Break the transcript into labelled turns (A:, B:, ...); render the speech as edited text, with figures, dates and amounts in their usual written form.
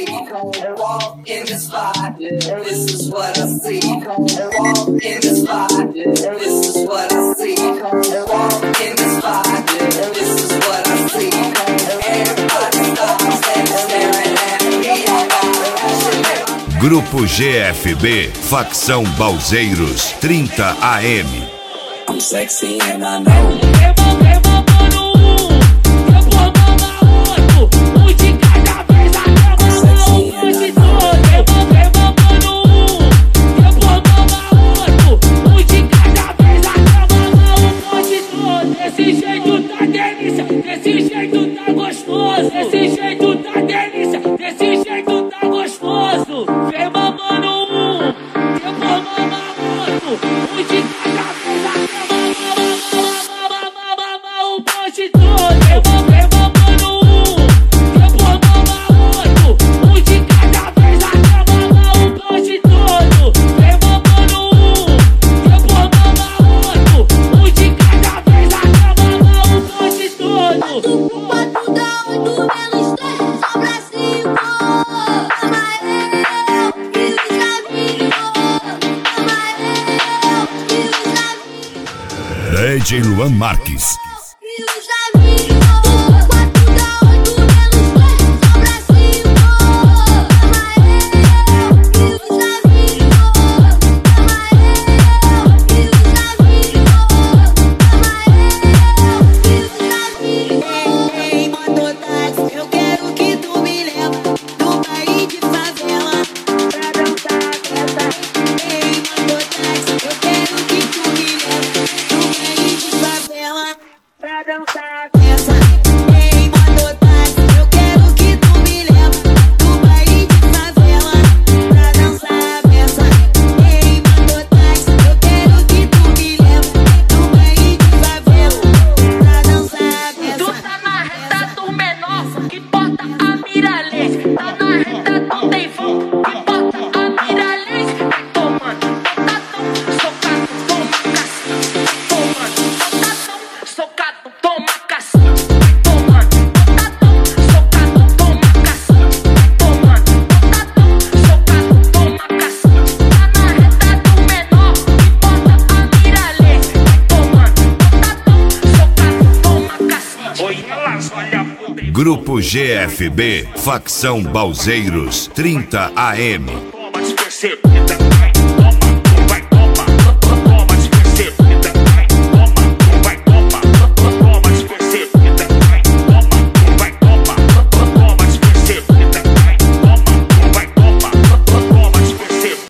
A: see. Walk in the spot, this is what I see. Walk in the spot, this is what I see. Walk in the spot, this is what I see. Everybody stops and staring at me. I got passion.
B: Grupo GFB, facção Balzeiros, 30 AM.
A: I'm sexy and I know.
C: Desse jeito tá gostoso, desse jeito tá delícia, desse jeito tá gostoso. Vem mamando um, depois mama outro, um de cada vez até o bonde todo. Vem mamando um, depois mama outro, um de cada vez até o bonde todo. Vem mamando um, depois mama outro, um de cada vez até o bonde todo.
B: DJ Luan Marques. Grupo GFB, facção Balzeiros, 30 AM.